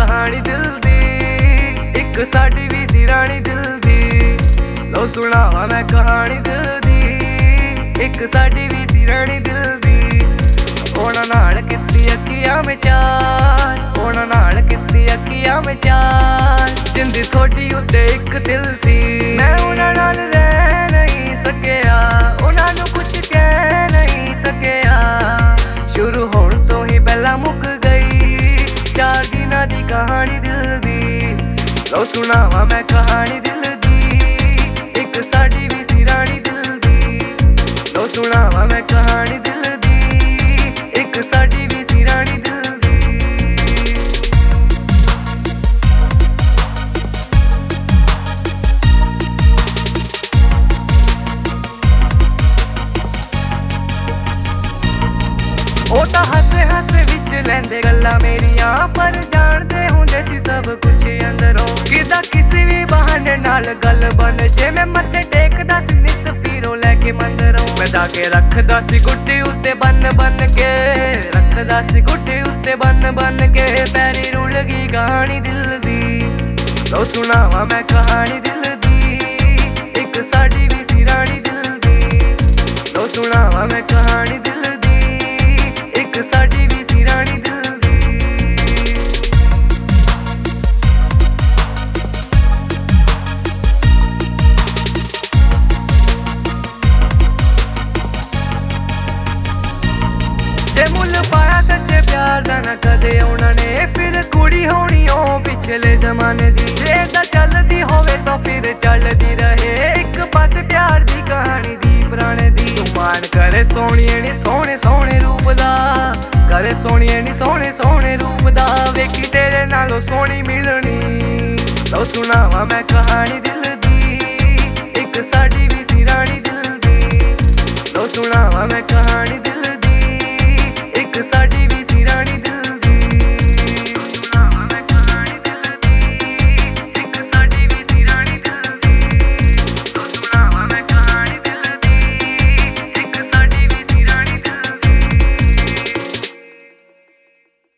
कहानी दिल दी, एक साडी भी सी रानी दिल दी। लो सुनावा मैं कहानी दिल दी, एक साडी भी सी रानी दिल दी। ओना नाल कित्ती अखियां में चाल, ओना नाल कित्ती अखियां में चाल। जिंदी थोड़ी उत्ते एक दिल सी, मैं उन्हां नाल रह नहीं सकिया, उन्हां नूं कुछ कह नहीं सकिया। शुरू होण तो ही पहला मुक गई 4 दिनां दी कहानी दिल दी। लो सुनावा मैं कहानी दिल दी, एक साडी भी सी रानी दिल दी। लो सुनावा मैं कहानी दिल दी, एक साडी भी सी रानी दिल दी। ओ तां हसे हसे विच लैंदे गल्लां मेरियां, पर जानदे हुंदे सी सब कुछ अंदरों। किदा किसी भी बहाने नाल गल बन जे, मैं मत्थे टेकदा सी नित पीरों लैके मंदरों। मैं धागे रखदा सी गुड्डी उत्ते बन बन के, रखदा सी गुड्डी उत्ते बन बन के। पैरी रुल गई कहानी दिल दी। लो सुनावा मैं कहानी दिल दी, एक साडी भी सी रानी दिल दी। लो सुनावा मैं कहानी दिल दी, एक साडी भी सी रानी दिल दी। जे मुल पाया सच्चे प्यार दा ना कदे उन्हां ने, फिर कुड़ी होनी ओ पिछले जमाने दी। जे दा चलदी होवे तो फिर चलदी रहे, एक पासे प्यार दी कहानी दी पुराने दी। तू मान करे सोहणिए नी सोहणे सोहणे रूप दा, करे सोहणिए नी सोहणे सोहणे रूप दा। वेखी तेरे नालों सोहणी मिलनी। लो सुनावा मैं कहानी दिल दी, एक साडी भी सी रानी दिल दी। लो सुनावा मैं कहानी दिल